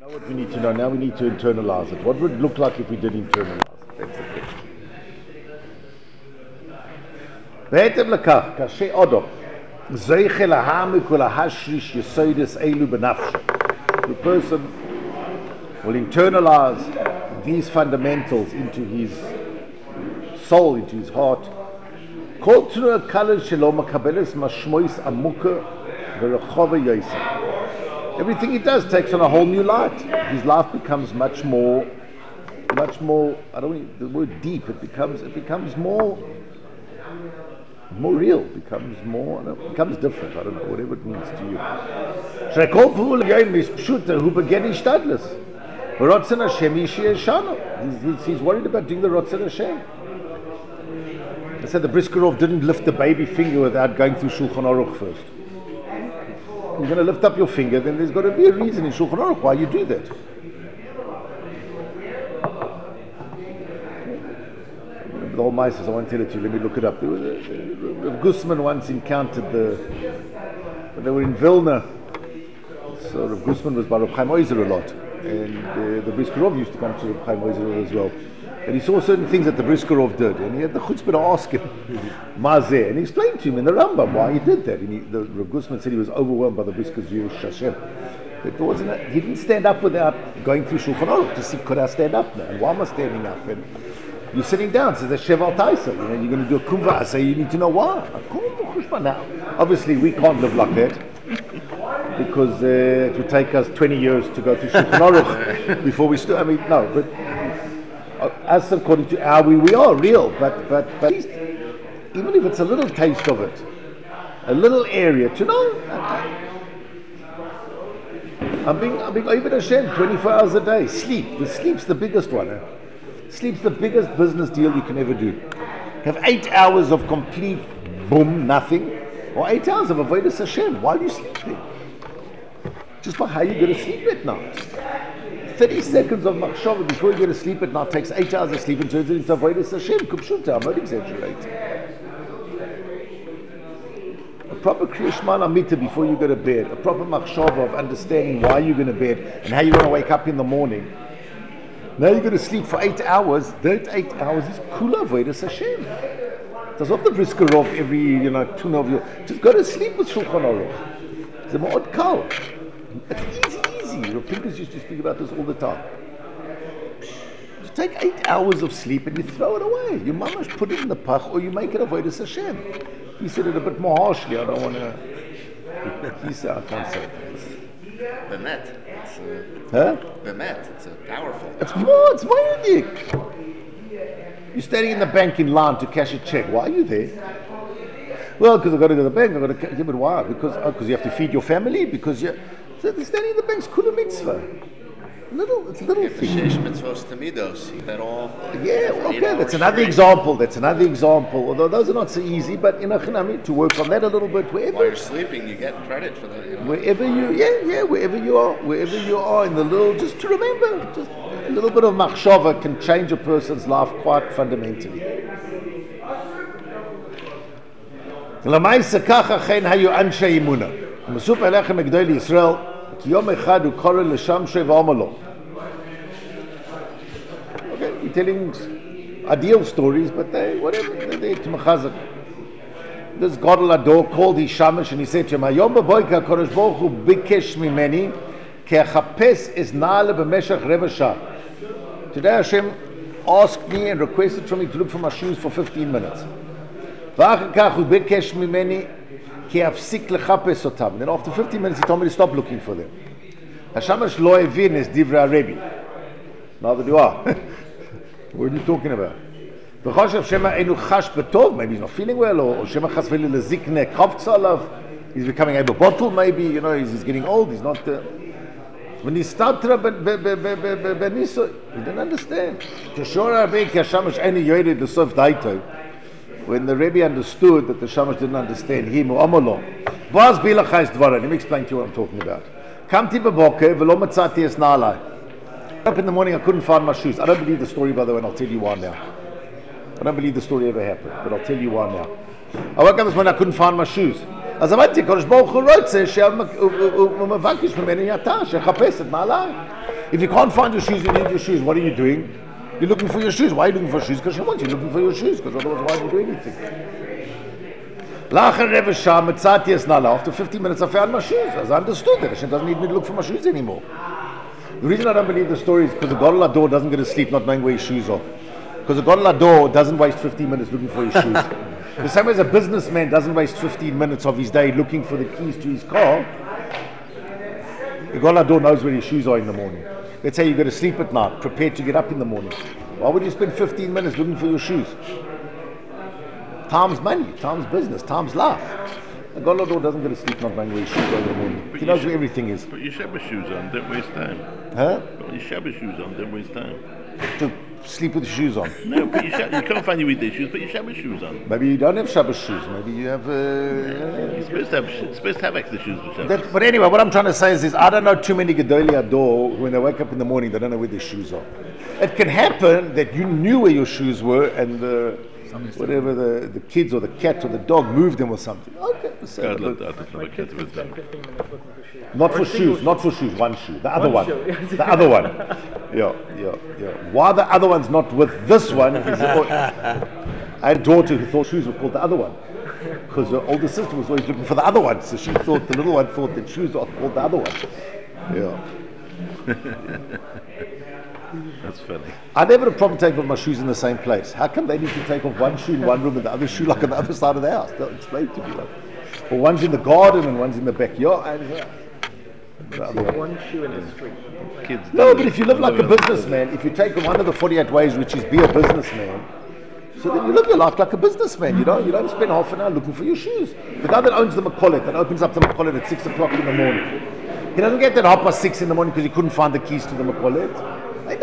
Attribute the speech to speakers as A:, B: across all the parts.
A: Now what we need to know, now we need to internalize it. What would it look like if we did internalize it? That's the question. בהתאם לכך, כאשר אדם זוכה להעמיק ולהשריש יסודות אלו בנפשו, the person will internalize these fundamentals into his soul, into his heart. כל תנועה קלה שלו מקבלת משמעות עמוקה ורחבה יותר. Everything he does takes on a whole new light. His life becomes much more, I don't want the word deep, it becomes more real, becomes different, I don't know, whatever it means to you. שכל פעולה יום is פשוטה, הוא בגדר השתדלות. ורצון השם ישיה ישנו. He's worried about doing the רצון השם. I said the Briskerov didn't lift the baby finger without going through Shulchan Aruch first. You're going to lift up your finger, then there's got to be a reason in Shulchan Aruch why you do that. The whole Mises, I won't tell it to you, let me look it up. Rav Guzman once encountered when they were in Vilna. So Rav Guzman was by Rav Chaim Oizer a lot, and the Briskerov used to come to Rav Chaim Oizer as well. And he saw certain things that the Briskerov did, and he had the chutzpah to ask him, Mazeh, and he explained to him in the Rambam why he did that. And the Rav Guzman said he was overwhelmed by the Brisker's Yerush Hashem. He didn't stand up without going through Shulchan Aruch to see, could I stand up now? And why am I standing up? And you're sitting down, so there's Sheval Taisa, you're going to do a kumva, so you need to know why. Now, obviously we can't live like that, because it would take us 20 years to go through Shulchan Aruch before we start. I mean, no, but as according to our we are real, but at least, even if it's a little taste of it, a little area to know. I'm being over Hashem 24 hours a day. Sleep's the biggest one. Sleep's the biggest business deal you can ever do. Have 8 hours of complete boom, nothing, or 8 hours of avodas Hashem. Why are you sleeping? Just by how you go to sleep at night. 30 seconds of machshava before you go to sleep at night takes 8 hours of sleep and turns it into avodas Hashem. Kupshuta, I'm not exaggerating. A proper Kriya Shema Amita before you go to bed, a proper machshava of understanding why you're going to bed and how you're going to wake up in the morning. Now you're going to sleep for 8 hours. That 8 hours is kula avodas Hashem. Does not the Briskerov every 2 of you. Just go to sleep with Shulchan Aruch. It's a ma'od kal. It's easy. Your Pinkas used to speak about this all the time. You take 8 hours of sleep and you throw it away. You mamash put it in the pach or you make it avodas Hashem. He said it a bit more harshly. I don't want to. He said I can't say it.
B: Bemet. Bemet. It's powerful.
A: It's more unique. You're standing in the bank in line to cash a check. Why are you there? Well, because I've got to go to the bank. Yeah, but why? Because you have to feed your family. Because you. So standing in the bank's kula mitzvah. It's little thing.
B: Shesh mitzvos tamidos. That all.
A: Yeah, okay. That's another example. Although those are not so easy, but to work on that a little bit.
B: While you're sleeping, you get credit for that.
A: Wherever you are in the little, just to remember, just a little bit of machshava can change a person's life quite fundamentally. L'maisa kacha chen hayu anshe imuna. Mesup alechem megdol Yisrael ki yom echad hu koreh l'shamshei v'amar lo. Okay, you're telling ideal stories, but they're to mechazak. This Gadol Ador called his shamash and he said to him, Hayom b'boyka HaKadosh Baruch Hu bikesh mimeni ki achapes es na'ale b'meshach reva shah. Today Hashem asked me and requested from me to look for my shoes for 15 minutes. V'achar kach hu bikesh mimeni ki afsik lechapes otam. Then after 15 minutes he told me to stop looking for them. Hashamash lo evin es divrei Rebbe. Now that you are. What are you talking about? Maybe he's not feeling well, or he's becoming able to bottle, maybe, he's getting old, he's not when he started he didn't understand. When the Rebbe understood that the Shamash didn't understand him, let me explain to you what I'm talking about. Up in the morning, I couldn't find my shoes. I don't believe the story, by the way, and I'll tell you why now. I don't believe the story ever happened, but I'll tell you why now. I woke up this morning, I couldn't find my shoes. אז אמרתי, הקדוש ברוך הוא רוצה שהוא מבקש ממני אתה, שיחפש את נעליי. If you can't find your shoes, you need your shoes. What are you doing? You're looking for your shoes. Why are you looking for shoes? Because you want. You're looking for your shoes. Because otherwise, why would you do anything? After 15 minutes, I found my shoes. As I understood that Hashem doesn't need me to look for my shoes anymore. The reason I don't believe the story is because the Gadol Hador doesn't go to sleep not knowing where his shoes are. Because the Gadol Hador doesn't waste 15 minutes looking for his shoes. The same as a businessman doesn't waste 15 minutes of his day looking for the keys to his car. The Gadol Hador knows where his shoes are in the morning. Let's say you go to sleep at night, prepared to get up in the morning. Why would you spend 15 minutes looking for your shoes? Time's money, time's business, time's life. The Gadol Hador doesn't go to sleep not knowing where his shoes are in the morning. He knows where everything is.
C: Put your Shabbos shoes on, don't waste time.
A: Huh?
C: Put your Shabbos shoes on, don't waste time.
A: To sleep with your shoes on.
C: No, put your you can't find your weekday shoes, put your Shabbos shoes on.
A: Maybe you don't have Shabbos shoes. Maybe you have.
C: You're supposed to have extra shoes for Shabbos.
A: But anyway, what I'm trying to say is I don't know too many Gedolei Hador when they wake up in the morning, they don't know where their shoes are. It can happen that you knew where your shoes were and whatever the kids or the cat or the dog moved them or something. Okay, so not for shoes, one shoe, the other one. The other one. Yeah. Why the other one's not with this one is I had a daughter who thought shoes were called the other one. Because her older sister was always looking for the other one, so she thought the little one thought that shoes are called the other one. Yeah.
C: That's funny.
A: I never had a problem taking off my shoes in the same place. How come they need to take off one shoe in one room and the other shoe like on the other side of the house? They'll explain to me. Or one's in the garden and one's in the backyard.
D: One shoe in the street.
C: Kids.
A: No, but if you live like a businessman, if you take one of the 48 ways, which is be a businessman, so then you live your life like a businessman. You don't spend half an hour looking for your shoes. The guy that owns the Makkolet, that opens up the Makkolet at 6 o'clock in the morning, he doesn't get there at 6:30 in the morning because he couldn't find the keys to the Makkolet.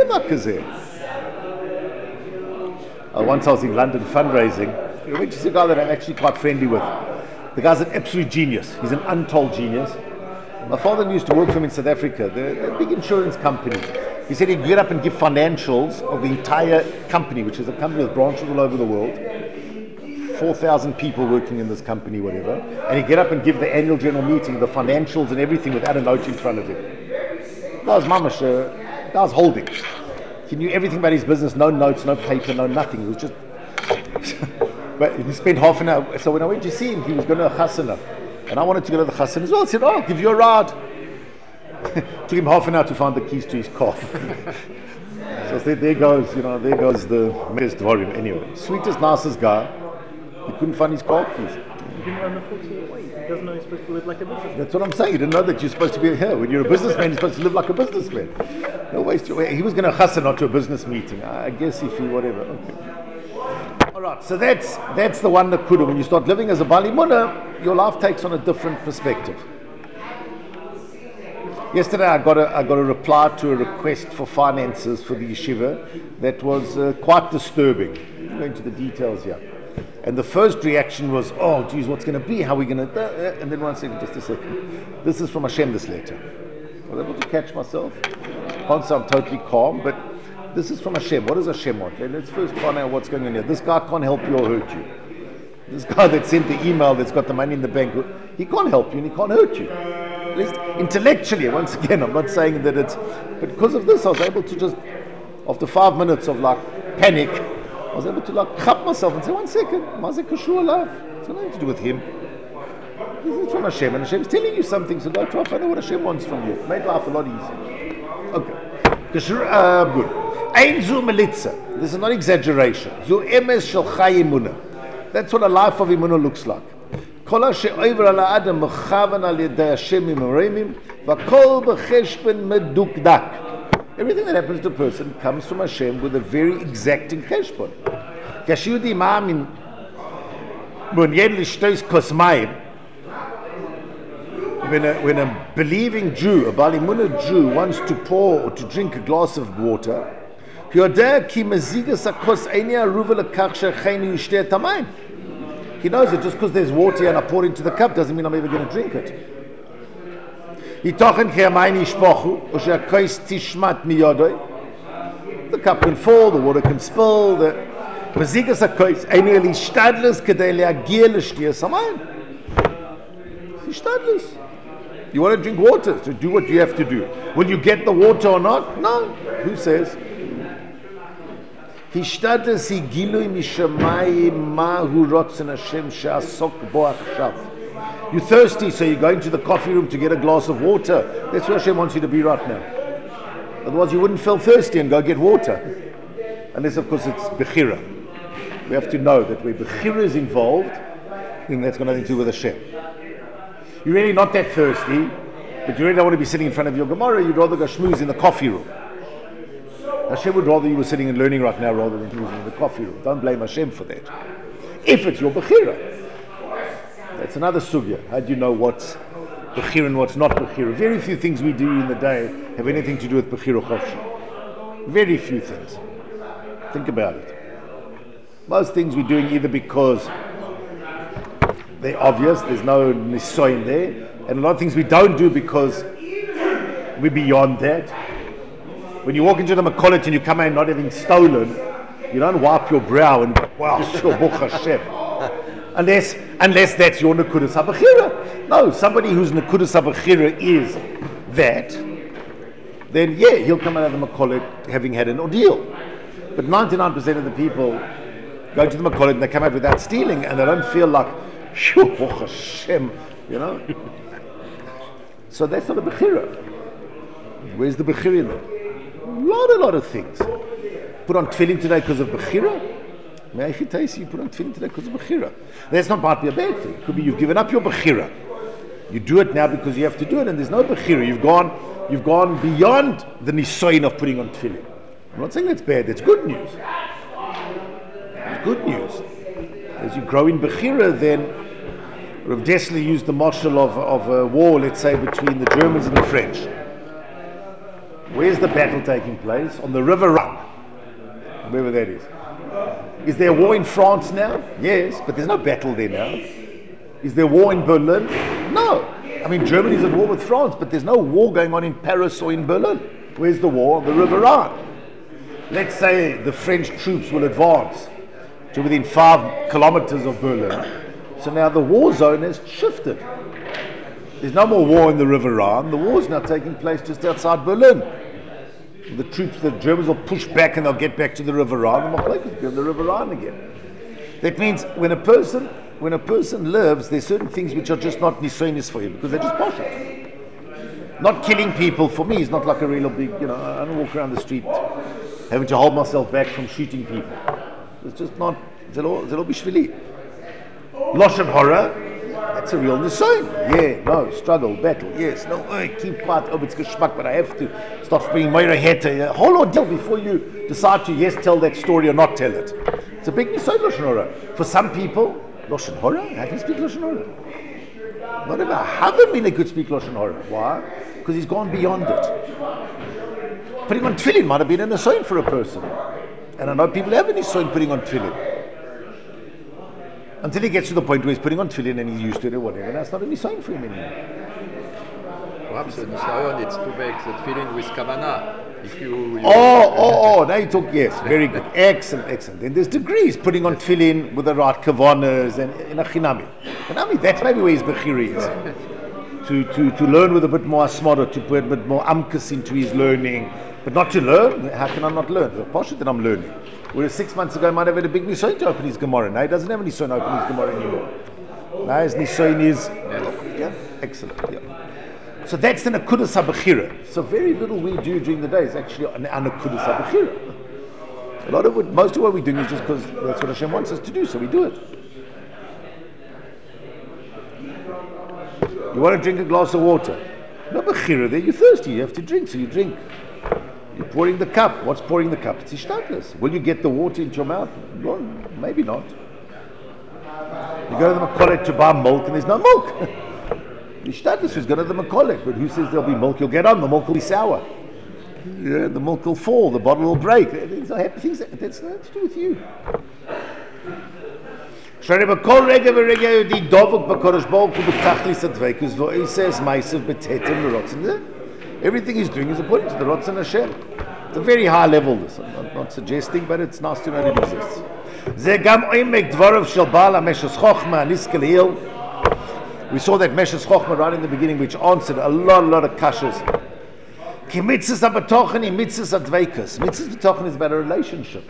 A: Once I was in London fundraising, I went to see a guy that I'm actually quite friendly with. The guy's an absolute genius. He's an untold genius. My father used to work for him in South Africa, the big insurance company. He said he'd get up and give financials of the entire company, which is a company with branches all over the world. 4,000 people working in this company, whatever. And he'd get up and give the annual general meeting, the financials and everything without a note in front of him. Guy's mamash, guy's holding. He knew everything about his business, no notes, no paper, no nothing. He was just... But he spent half an hour. So when I went to see him, he was going to a chasana. And I wanted to go to the chasana as well. I said, I'll give you a ride. Took him half an hour to find the keys to his car. So I said, there goes the Meres Dvorim. Anyway, sweetest, nicest guy. He couldn't find his car keys.
D: He didn't run the 48 ways. He doesn't know he's supposed to live like a businessman.
A: That's what I'm saying. You didn't know that you're supposed to be here. When you're a businessman, you're supposed to live like a businessman. No waste your way. He was going to chassan, not to a business meeting. I guess if he, whatever. Okay. All right. So that's the one nakuda. When you start living as a Bali Munna, your life takes on a different perspective. Yesterday, I got a reply to a request for finances for the yeshiva that was quite disturbing. I'm going to the details here. And the first reaction was, oh, geez, what's going to be? How are we going to... And then one second, just a second. This is from Hashem, this letter. I was able to catch myself. Can't say I'm totally calm, but this is from Hashem. What does Hashem want? Let's first find out what's going on here. This guy can't help you or hurt you. This guy that sent the email that's got the money in the bank, he can't help you and he can't hurt you. At least intellectually, once again, I'm not saying that it's... But because of this, I was able to just, after 5 minutes of like panic, I was able to like cut myself and say, 1 second, Mazek Kashur alive. It's got nothing to do with him. This is from Hashem, and Hashem's telling you something, so go try to find out what Hashem wants from you. Make life a lot easier. Okay. Kashur, good. Ein zu melitza. This is not exaggeration. Zu emes shel chai emunah. That's what a life of emunah looks like. Kol asher over ala adam mechavan al yedei Hashem imoremim, v'kol b'cheshben medukdak. Everything that happens to a person comes from Hashem with a very exacting cheshbon. Kashudi ma'amin munyen lishtois kosmayim. When a believing Jew, a Bali Munna Jew, wants to pour or to drink a glass of water, he knows it just because there's water and I pour it into the cup doesn't mean I'm ever going to drink it. The cup can fall, the water can spill. You want to drink water, so do what you have to do. Will you get the water or not? No. Who says? You're thirsty, so you're going to the coffee room to get a glass of water. That's where Hashem wants you to be right now. Otherwise you wouldn't feel thirsty and go get water. Unless of course it's Bechira. We have to know that where Bechira is involved, then that's got nothing to do with Hashem. You're really not that thirsty, but you really don't want to be sitting in front of your Gemara. You'd rather go schmooze in the coffee room. Hashem would rather you were sitting and learning right now rather than schmoozing in the coffee room. Don't blame Hashem for that. If it's your Bechira. That's another sugya. How do you know what's Bechira and what's not Bechira? Very few things we do in the day have anything to do with Bechira Chofshi. Very few things. Think about it. Most things we're doing either because they're obvious, there's no nisoyin there, and a lot of things we don't do because we're beyond that. When you walk into the Makkolet and you come in not having stolen, you don't wipe your brow and go, wow, sure, Baruch Hashem. Unless that's your Nekudas HaBechira. No, somebody whose Nekudas HaBechira is that, then yeah, he'll come out of the Makkolet having had an ordeal. But 99% of the people go to the Makkolet and they come out without stealing and they don't feel like, phew, Baruch Hashem, you know. So that's not a Bechira. Where's the Bechira in there? A lot of things. Put on tefillin today because of Bechira. May I tell you put on tefillin today because of Bechira. That's not might be a bad thing. It could be you've given up your Bechira. You do it now because you have to do it and there's no Bechira. You've gone beyond the nisoyin of putting on tefillin. I'm not saying that's bad, that's good news. It's good news. As you grow in Bechira, then Rav Dessler used the marshal of a war, let's say, between the Germans and the French. Where's the battle taking place? On the River Rhine. Wherever that is. Is there a war in France now? Yes, but there's no battle there now. Is there war in Berlin? No. I mean, Germany's at war with France, but there's no war going on in Paris or in Berlin. Where's the war? On the River Rhine. Let's say the French troops will advance to within 5 kilometers of Berlin. So now the war zone has shifted. There's no more war in the River Rhine. The war is now taking place just outside Berlin. The troops, the Germans will push back and they'll get back to the River Rhine. And they'll be on the River Rhine again. That means when a person lives, there's certain things which are just not nisonis for him because they're just poshut. Not killing people for me is not like a real big, I don't walk around the street having to hold myself back from shooting people. It's just not, zelo bishvili. Lashon hara, that's a real nisoin. Yeah, no, struggle, battle, yes, no, keep quiet, it's geschmack, but I have to start spraying moira heta. Whole ordeal before you decide to yes tell that story or not tell it. It's a big nisoin, lashon hara. For some people, lashon hara, how do you speak lashon hara? Not even Havamina could speak lashon hara. Why? Because he's gone beyond it. Putting on tefillin might have been a nisoin for a person. And I know people have a nisoin putting on tefillin. Until he gets to the point where he's putting on tefillin and he's used to it or whatever. That's not any sign for him anymore.
E: Perhaps the nisayon, it's to make the tefillin with kavanah. If you
A: now you talk, yes, very good. Excellent. Then there's degrees, putting on tefillin with the right kavanas and in a chinami. Chinami, that's maybe where his bechiri is. To learn with a bit more asmara, to put a bit more amkas into his learning. But not to learn, how can I not learn? The poshet that I'm learning. Whereas 6 months ago, he might have had a big nisoyin to open his Gemara. Now he doesn't have a nisoyin to open his Gemara anymore. Now his nisoyin is, excellent. Yeah. So that's the Nekudas HaBechira. So very little we do during the day is actually an Nekudas HaBechira. A lot of it, most of what we're doing is just because that's what Hashem wants us to do, so we do it. You want to drink a glass of water? No Bechira there, you're thirsty, you have to drink, so you drink. You're pouring the cup. What's pouring the cup? It's ishtadlus. Will you get the water into your mouth? Well, maybe not. You go to the Makkolet to buy milk and there's no milk. Ishtadlus is going to the Makkolet, but who says there'll be milk? You'll get on, the milk will be sour. Yeah, the milk will fall, the bottle will break. These are happy things. That's nothing to do with you. Everything he's doing is according to the Ratzon Hashem. It's a very high level, this. I'm not suggesting, but it's nice to know that it exists. We saw that Meshes Chochmah right in the beginning, which answered a lot of kashas. Ki mitzvahs ha-betochen i mitzvahs ha-dveikus. Mitzvahs betochen is about a relationship.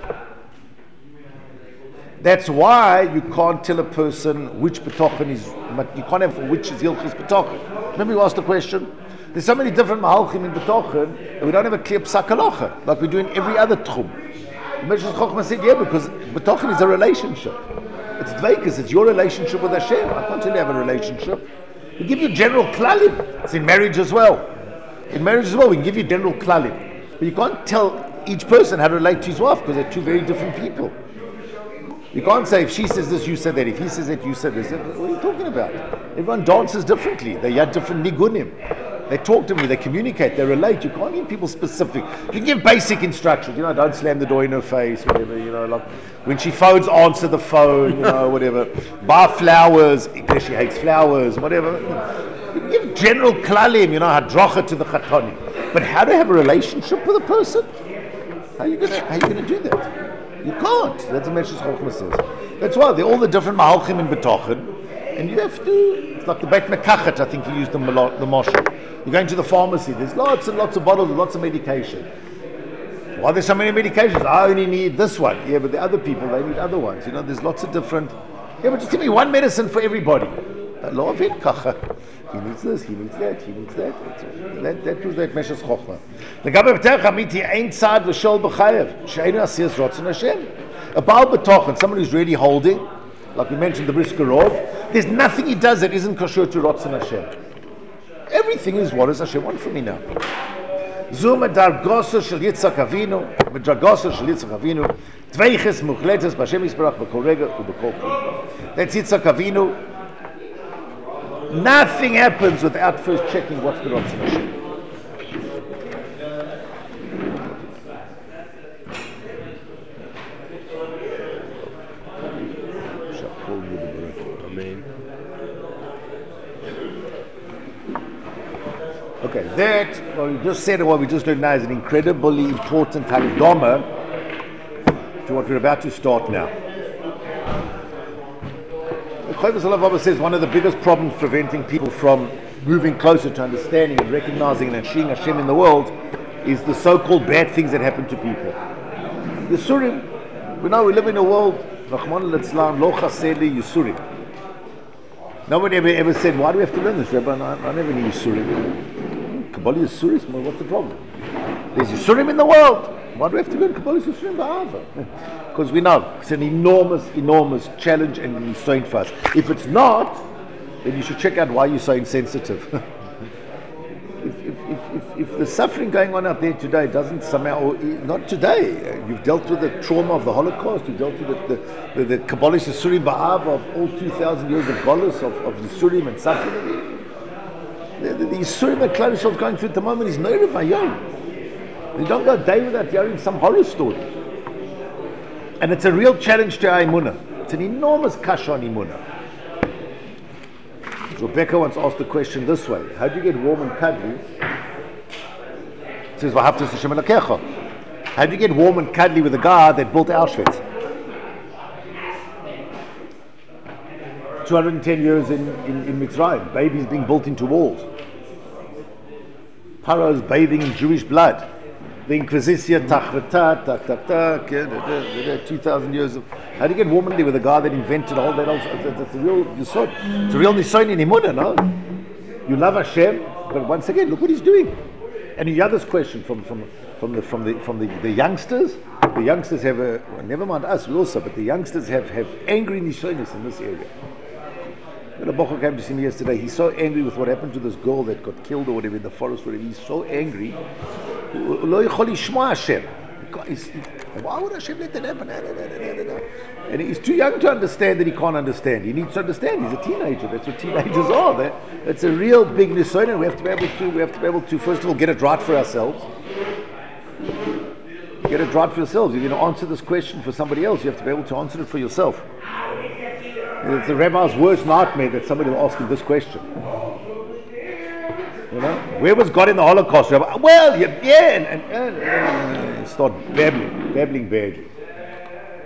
A: That's why you can't tell a person which betochen is, you can't have which is Hilchos betochen. Remember you asked the question? There's so many different mahalchim in betochen that we don't have a clear psak halacha, like we do in every other tchum. Meshes Chochmah said, yeah, because betochen is a relationship. It's dveikus, it's your relationship with Hashem. I can't tell you have a relationship. We give you general klalim. It's in marriage as well. In marriage as well, we can give you general klalim. But you can't tell each person how to relate to his wife because they're two very different people. You can't say if she says this, you said that. If he says that, you said this. What are you talking about? Everyone dances differently. They have different nigunim. They talk to me, they communicate, they relate. You can't give people specific. You can give basic instructions. Don't slam the door in her face, whatever. Like when she phones, answer the phone. Whatever. Buy flowers because she hates flowers. Whatever. You can give general klalim. Hadracha to the chatani. But how to have a relationship with a person? How are you gonna do that? You can't. That's what Meshes Chochmah says. That's why they're all the different mahalchim in betochen, and you have to. It's like the Beit Mekachet. I think you used the moshe. You're going to the pharmacy. There's lots and lots of bottles, lots of medication. Why are there so many medications? I only need this one. Yeah, but the other people they need other ones. There's lots of different. Yeah, but just give me one medicine for everybody. He needs this. He needs that. He needs that. That was that Meshes Chochmah. A Baal B'tochen, someone who's really holding, like we mentioned the Brisker Rov, there's nothing he does that isn't kosher to Rotzen Hashem. Everything is what does Hashem want from me now. Zuma dargoso shel Yitzchak Avinu, b'dargoso shel Yitzchak Avinu, tveiches muchletes b'Hashem Yisbarach b'kol rega u'b'kol kol. That's Yitzchak Avinu. Nothing happens without first checking what's the Rotzen Hashem. Okay, that, what we just said and what we just learned now is an incredibly important hakdama to what we're about to start now. The Chovos HaLevavos says one of the biggest problems preventing people from moving closer to understanding and recognizing and seeing Hashem in the world is the so-called bad things that happen to people. The Yisurim, we know we live in a world, Rahman al-Islam, lo chaseli Yisurim. Nobody ever said, why do we have to learn this, Rabbi? I never knew Yisurim. Kabbalah Yisurim, well, what's the problem? There's Yisurim in the world. Why do we have to learn Kabbalah Yisurim Ba'ava? Because we know it's an enormous challenge and nisoin for us. If it's not, then you should check out why you're so insensitive. if the suffering going on out there today doesn't somehow, or not today, you've dealt with the trauma of the Holocaust, you've dealt with the Kabbalah Yisurim Ba'ava of all 2,000 years of Golos, of Yisurim and suffering. The Yisurim that Klal Yisrael is going through at the moment is Neirav Hayom. You don't go a day without hearing some horror story. And it's a real challenge to our Emunah. It's an enormous kasha on Emunah. Rebecca once asked the question this way: how do you get warm and cuddly? It says, V'ahavta Hashem Elokecha. How do you get warm and cuddly with a guy that built Auschwitz? 210 years in Mitzrayim, babies being built into walls. Paro's bathing in Jewish blood. The Inquisition, 2,000 years of. How do you get warm with a guy that invented all that? That's a real yisod. It's a real nisoin in Emunah, no? You love Hashem, but once again, look what he's doing. And you hear this question from the youngsters. The youngsters have never mind us, we also, but the youngsters have angry nisoinis in this area. When a bocher came to see me yesterday, he's so angry with what happened to this girl that got killed or whatever in the forest, whatever. He's so angry. Why would Hashem let that happen? And he's too young to understand that he can't understand. He needs to understand. He's a teenager. That's what teenagers are. That's a real big nisoin, and we have to be able to first of all get it right for ourselves. Get it right for yourselves. If you're going to answer this question for somebody else, you have to be able to answer it for yourself. It's the rabbi's worst nightmare that somebody will ask him this question. Where was God in the Holocaust, Rabbi? Well, and start babbling badly.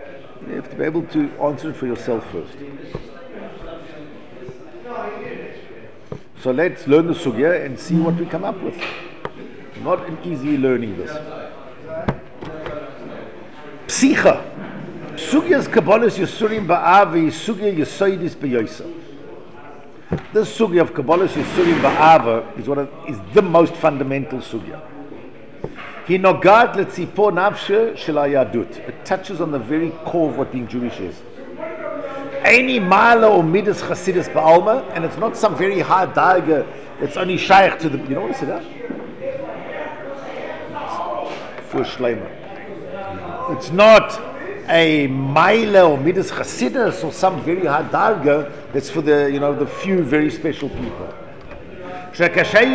A: You have to be able to answer it for yourself first. So let's learn the sugya and see what we come up with. Not an easy learning this. Psicha. Sugyas Kabbalah's Yisurim Ba'av Sugya Yisoidis B'Yosa. This sugya of Kabbalah's Yisurim Ba'ava is the most fundamental sugya. He nogat letzipor nafshe shel hayadut. It touches on the very core of what being Jewish is. Any mala or midas chasidus ba'alma, and it's not some very high darga. It's only shaykh to the. You know what I said? For shleima. It's not a mila or midas chasidus or some very high darga. That's for the the few very special people. When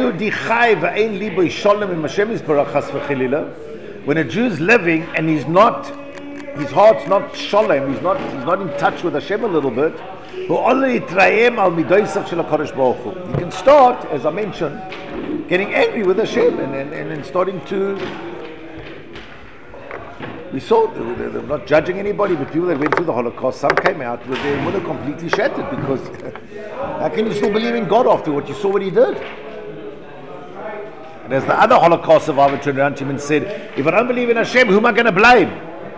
A: a Jew is living and his heart's not sholem, he's not in touch with Hashem a little bit, he can start, as I mentioned, getting angry with Hashem and starting to. We saw, they're not judging anybody, but people that went through the Holocaust, some came out with their emunah completely shattered, because how can you still believe in God after what you saw what He did? And as the other Holocaust survivor turned around to him and said, if I don't believe in Hashem, who am I going to blame?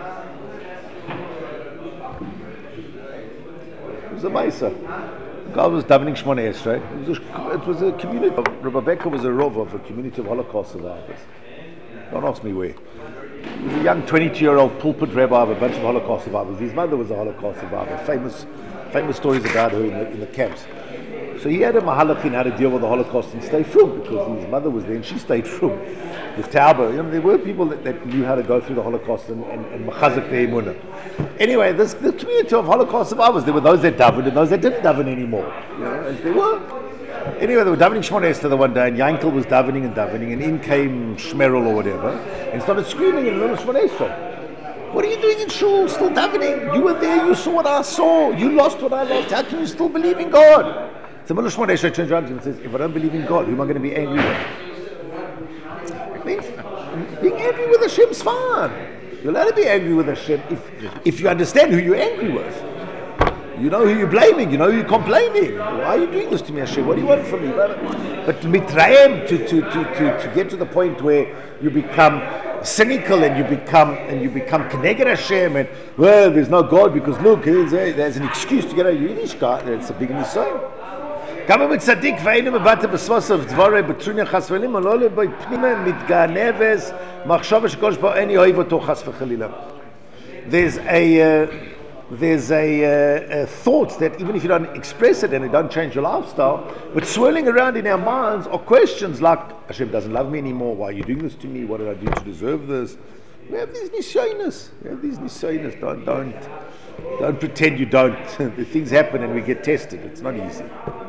A: It was a Maisa. The guy was davening Shmoneh Esrei. It was a community. Rabbi Becker was a rov of a community of Holocaust survivors. Don't ask me where. He was a young 22-year-old pulpit rabbi of a bunch of Holocaust survivors. His mother was a Holocaust survivor. Famous stories about her in the camps. So he had a mahalach in how to deal with the Holocaust and stay frum, because his mother was there and she stayed frum. With Tauba, there were people that knew how to go through the Holocaust and machazak their emunah. Anyway, the community of Holocaust survivors, there were those that davened and those that didn't daven anymore. As they were. Anyway, they were davening Shmoneh Esrei the one day, and Yankel was davening, and in came Shmerel or whatever, and started screaming in the middle of Shmoneh Esrei. What are you doing in shul? Still davening? You were there, you saw what I saw, you lost what I lost, how can you still believe in God? So Mullah Shmoneh Esrei turns around to him and says, if I don't believe in God, who am I going to be angry with? It means being angry with Hashem's fine. You're allowed to be angry with Hashem if you understand who you're angry with. You know who you're blaming, you know who you're complaining. Why are you doing this to me, Hashem? What do you want from me? But to mitraim, to get to the point where you become cynical and you become keneged Hashem, and well, there's no God because look, there's an excuse to get a Yiddish guy. That's a big nisayon. כמה מצדיק והיינו מבטא בסבוסף דבורי בטרוניה חס וחלילה לא לבפנימה מתגנבס מחשבה שקודש בו אין יאהב אותו חס וחלילה. There's a thought that even if you don't express it and it don't change your lifestyle, but swirling around in our minds are questions like, Hashem doesn't love me anymore, why are you doing this to me, what did I do to deserve this? We have these nisyonos. Don't pretend you don't. The things happen and we get tested. It's not easy.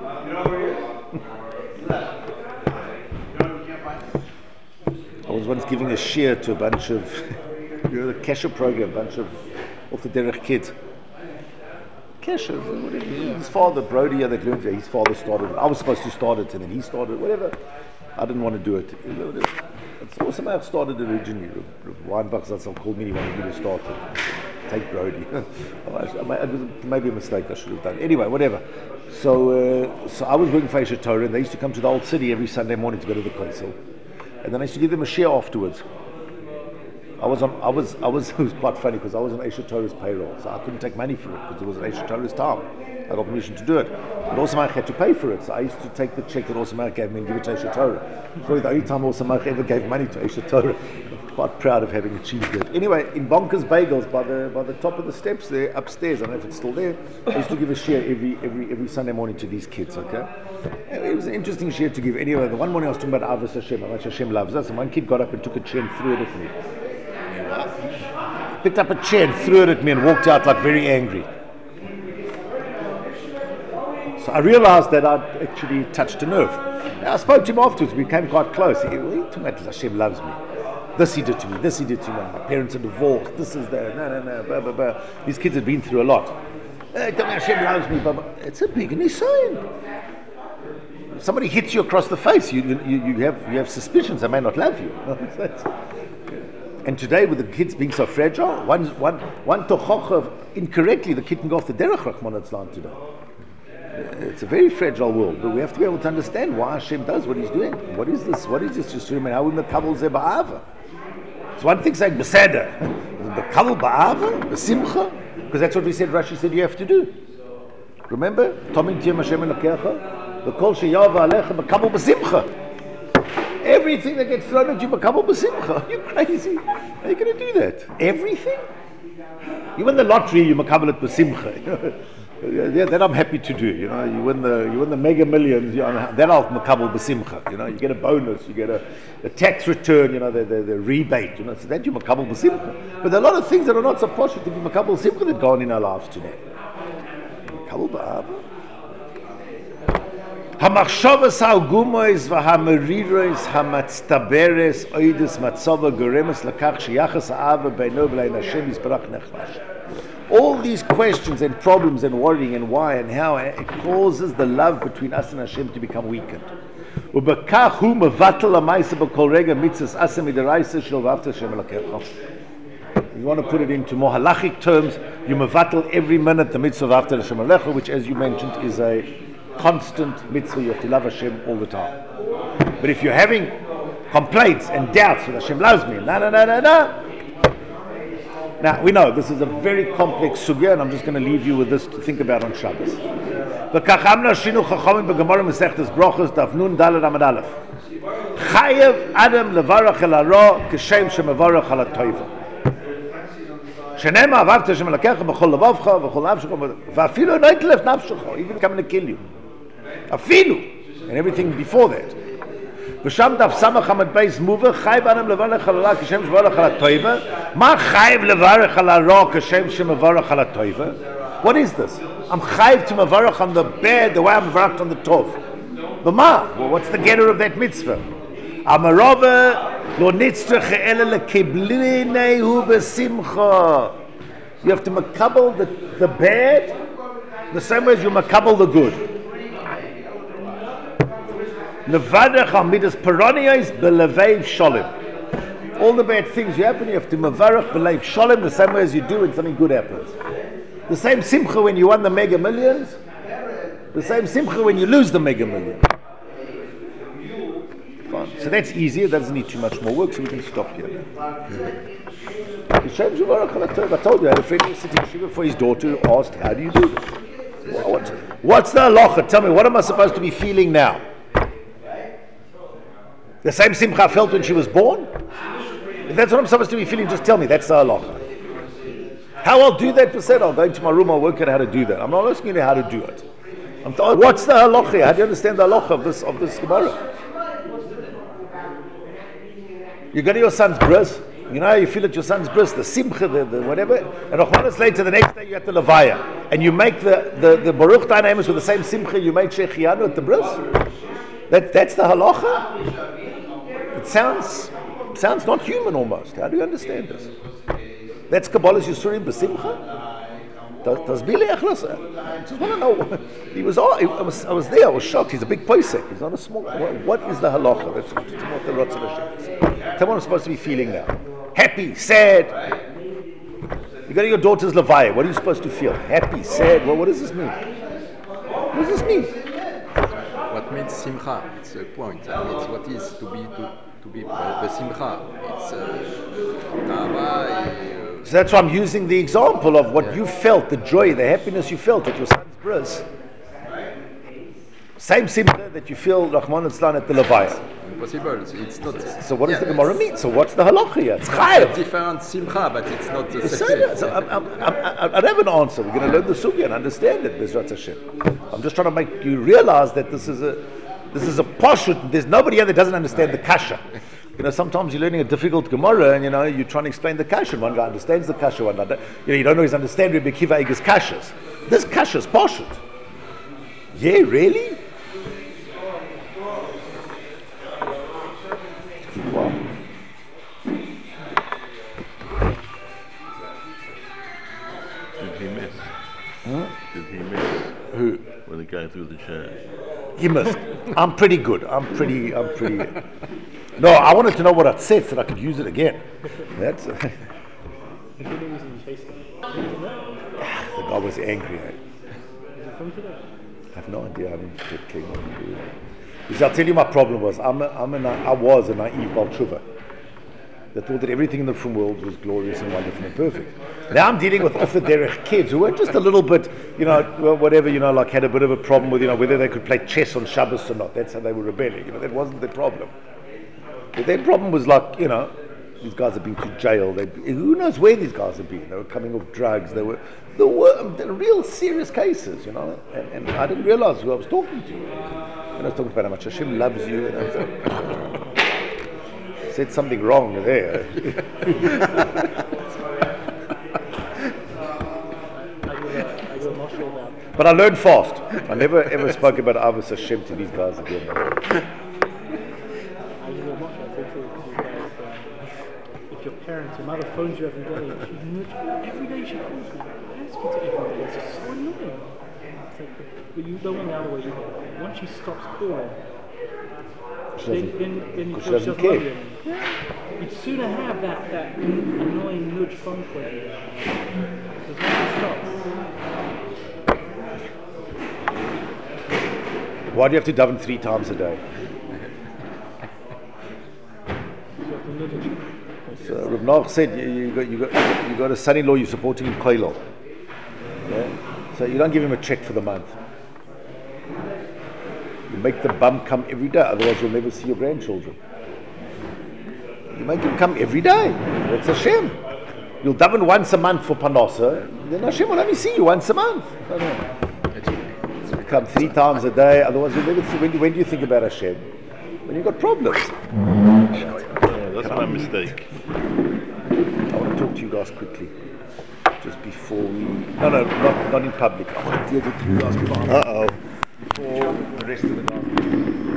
A: I was once giving a share to a bunch of, the Kesher program, a bunch of off the derech kids. Kesher, his father, Brody, that learned there, his father started it. I was supposed to start it and then he started it, whatever. I didn't want to do it. It's awesome how it started originally. Weinbach called me, he wanted me to start it. Take Brody. It was maybe a mistake I should have done. Anyway, whatever. So I was working for Eshet Torah, and they used to come to the old city every Sunday morning to go to the council, and then I used to give them a share afterwards. It was quite funny because I was on Eshet Torah's payroll, so I couldn't take money for it because it was on Eshet Torah's time. I got permission to do it, but also I had to pay for it, so I used to take the check that Osam gave me and give it to Eshet Torah. Probably the only time Osam ever gave money to Eshet Torah. Quite proud of having achieved it. Anyway, in Bonkers Bagels, by the top of the steps there, upstairs, I don't know if it's still there, I used to give a share every Sunday morning to these kids, okay? It was an interesting share to give. Anyway, the one morning I was talking about Avos Hashem, how much Hashem loves us, and one kid got up and took a chair and threw it at me. Picked up a chair and threw it at me and walked out like very angry. So I realized that I'd actually touched a nerve. I spoke to him afterwards, we became quite close. He told me Hashem loves me. This he did to me, this he did to me. My parents are divorced, this is that, no, blah, blah, blah. These kids had been through a lot. Tell me Hashem loves me, blah, blah. It's a big nisayon. Somebody hits you across the face, you have suspicions they may not love you. And today, with the kids being so fragile, one tochocha incorrectly, the kid can go off the derech Rachmana litzlan today. It's a very fragile world, but we have to be able to understand why Hashem does what He's doing. What is this? What is this Yisurim and how we makabel ze ba'ava? It's one thing saying beseder, makabel ba'ava, besimcha, because that's what we said. Rashi said you have to do. Remember, Tomim tiyem Hashem elokecha, v'kol sheyava alecha makabel besimcha. Everything that gets thrown at you, makabel besimcha. You're crazy. How are you going to do that? Everything? You win the lottery, you makabel it besimcha. Yeah, that I'm happy to do. You know, you win the mega millions. You know, then I'll makabel besimcha. You know, you get a bonus, you get a tax return. You know, the rebate. You know, so that you makabel besimcha. But there are a lot of things that are not so posh to be makabel besimcha that go on in our lives today. Makabel ba'ava. Hamachshavas ha'gumois v'hamerirois hamatztaberes oidus matzava goremes lakach sheyachas ha'ava beino v'lein Hashem yisbarach nechvash. All these questions and problems and worrying and why and how, it causes the love between us and Hashem to become weakened. Ubekach hu mevatel ha'maisa b'kol rega mitzvahs aseh midaraisa shel v'ahavta Hashem elokecha. If you want to put it into more halachic terms, you mevatel every minute the mitzvah of v'ahavta Hashem elokecha, which, as you mentioned, is a constant mitzvah. You have to love Hashem all the time. But if you're having complaints and doubts that Hashem loves me, no. Now, we know this is a very complex sugya, and I'm just going to leave you with this to think about on Shabbos. V'kachamna shinu chachamim b'gemara mesechtes brochos daf nun daled amud aleph. Chayev adam levarach el hara k'shem shemevarach al hatoiva. Shenema avavta Hashem elokecha b'chol levavcha v'chol nafshecha v'afilu noitlef nafshecha, even coming to kill you. Afilu, and everything before that. V'sham daf samach hamad beis muva chayev adam levarach el hara k'shem shemevarach al hatoiva. Ma chayev levarach al hara k'shem shemevarach al hatoiva. What is this? I'm chayev to mevarach on the bad the way I'm mevarach on the tov. But well, what's the getter of that mitzvah? Amarova lo nitzrach ela lekiblinei besimcha. You have to makabel the bad the same way as you makabel the good. Nevadach al midas peronios belevev sholem. All the bad things you happen, you have to mavarach belev sholem the same way as you do when something good happens. The same simcha when you won the mega millions, the same simcha when you lose the mega millions. Fine. So that's easier, that doesn't need too much more work, so we can stop here. I told you, I had a friend who was sitting in Shiva for his daughter who asked, how do you do this? What's the halacha? Tell me, what am I supposed to be feeling now? The same simcha I felt when she was born? If that's what I'm supposed to be feeling, just tell me, that's the halacha. How I'll do that, percent, I'll go into my room, I'll work out how to do that. I'm not asking you how to do it. What's the halacha? How do you understand the halacha of this Gemara? You go to your son's bris, you know how you feel at your son's bris, the simcha, the whatever, and a minutes later, the next day, you're at the levaya, and you make the Baruch Dynamics with the same simcha you made Shechianu at the bris? That's the halacha? It sounds not human almost. How do you understand this? That's Kabbalah's Yisurim B'Simcha? Does Billy Echlas? I just want to know. I was there, I was shocked. He's a big poisek. He's not a small. What is the halacha? That's what the Ratzon Hashem is. Tell me what I'm supposed to be feeling now. Happy, sad. You go to your daughter's levaya. What are you supposed to feel? Happy, sad. What does this mean? What does this mean?
E: What means simcha? It's a point. It's what is to be besimcha. It's tava.
A: So that's why I'm using the example of what you felt, the joy, the happiness you felt at your son's bris. Same simcha that you feel, Rahman al-Islam, at the levaya.
E: Impossible. It's not.
A: So what does the Gemara mean? So what's the halacha here? It's
E: chayav. Different simcha, but it's not the same.
A: So I don't have an answer. We're going to learn the sugya and understand it, Bezrat Hashem. I'm just trying to make you realize that this is a pashut. There's nobody here that doesn't understand the kasha. You know, sometimes you're learning a difficult Gemara and, you're trying to explain the kasha. One guy understands the kasha, one guy, you don't always understand Rebbe Kiva Eiger's kashas. This kasha is pashut. Yeah, really? Wow.
C: Did he miss?
A: Huh?
C: Did he miss?
A: Who?
C: When the guy threw the chair.
A: He missed. I'm pretty good. I'm pretty. No, I wanted to know what I'd said so that I could use it again. That's. The guy was angry.
D: Is it from today?
A: I have no idea. I haven't kept clean what to do. You see, I'll tell you my problem was, I was a naive Balchuva that thought that everything in the film world was glorious and wonderful and perfect. Now I'm dealing with off the derech kids who were just a little bit, well, whatever, like had a bit of a problem with, whether they could play chess on Shabbos or not. That's how they were rebelling. That wasn't their problem. Their problem was like, these guys have been to jail. Who knows where these guys have been? They were coming off drugs. There were real serious cases, and I didn't realize who I was talking to. And I was talking about how much Hashem loves you. And I said something wrong there. But I learned fast. I never ever spoke about Avos Hashem to these guys again.
D: If your parents, your mother phones you every day, every day she calls me. I ask you to every day. It's just so annoying. It's like, but you don't want the other way either. Once she stops calling, then you feel she doesn't love you anymore. You'd sooner have that annoying nudge phone call. Because once it stops.
A: Why do you have to daven 3 times a day? So Rav Nach said you got a son-in-law, you're supporting him koilel. Yeah? So you don't give him a check for the month. You make the bum come every day, otherwise you'll never see your grandchildren. You make him come every day. That's Hashem. You'll daven once a month for Panasa, then Hashem will only see you once a month. You come 3 times a day, otherwise you'll never see. When do you think about Hashem? When you've got problems.
C: That's my mistake.
A: I want to talk to you guys quickly. Just before we... No, not in public. I want to deal with you guys before the rest of the guys.